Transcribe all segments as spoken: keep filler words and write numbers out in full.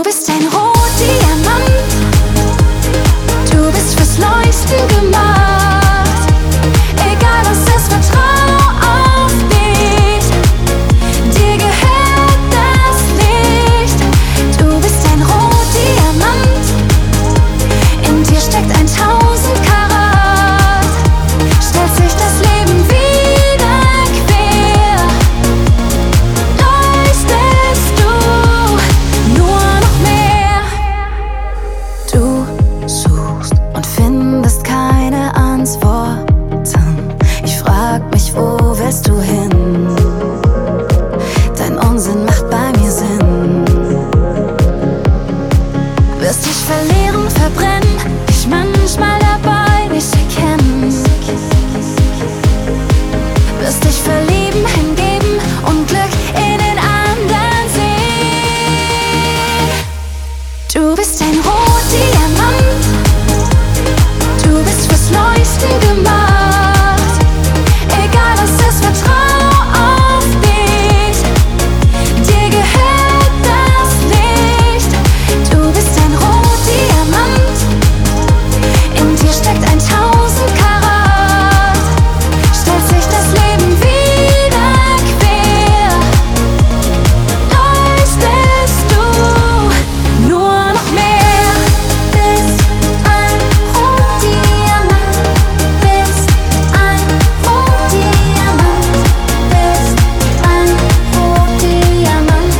bist ein Rotdiamant, du bist fürs Leuchten gemacht. Egal was ist, vertrau auf dich, dir gehört das Licht. Du bist ein Rotdiamant, in dir steckt ein tausend Karat. Stellt sich das Leben wieder quer, leuchtest du nur noch mehr. Du suchst und findest keine Antworten. Ich frag mich, wo willst du hin? Dein Unsinn macht bei mir Sinn. Wirst dich verlieren, verbrennen, dich manchmal dabei nicht erkennen. Wirst dich verlieben, hingeben und Glück in den anderen sehen. Du bist ein Rotdiamant, du bist fürs Leuchten gemacht. Egal was ist, vertrau auf dich, dir gehört das Licht. Du bist ein Rotdiamant, in dir steckt ein tausend Karat. Stellt sich das Leben wieder quer, leuchtest du nur noch mehr. Bist ein Rotdiamant, bist ein Rotdiamant, bist ein Rotdiamant.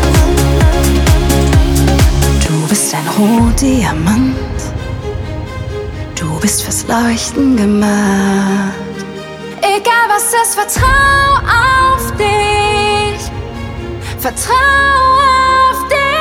Du bist ein Rotdiamant, du bist fürs Leuchten gemacht. Egal was ist, vertrau auf dich, vertrau auf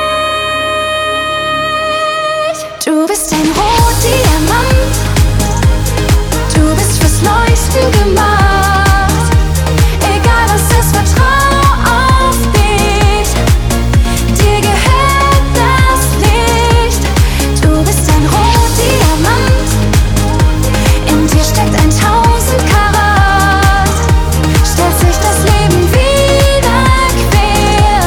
dich. Du bist ein Rotdiamant, du bist fürs Leuchten gemacht. Egal was ist, vertrau auf dich, dir gehört das Licht. Du bist ein Rotdiamant, in dir steckt ein tausend Karat. Stellt sich das Leben wieder quer,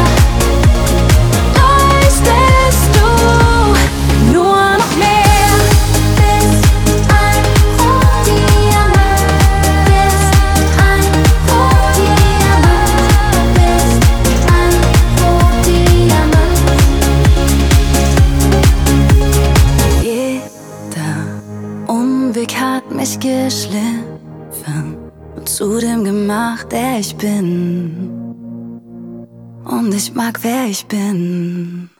leuchtest du nur noch mehr. Bist ein Rotdiamant, bist ein Rotdiamant, bist ein Rotdiamant. Jeder Umweg hat mich geschliffen und zu dem gemacht, der ich bin. Und ich mag, wer ich bin.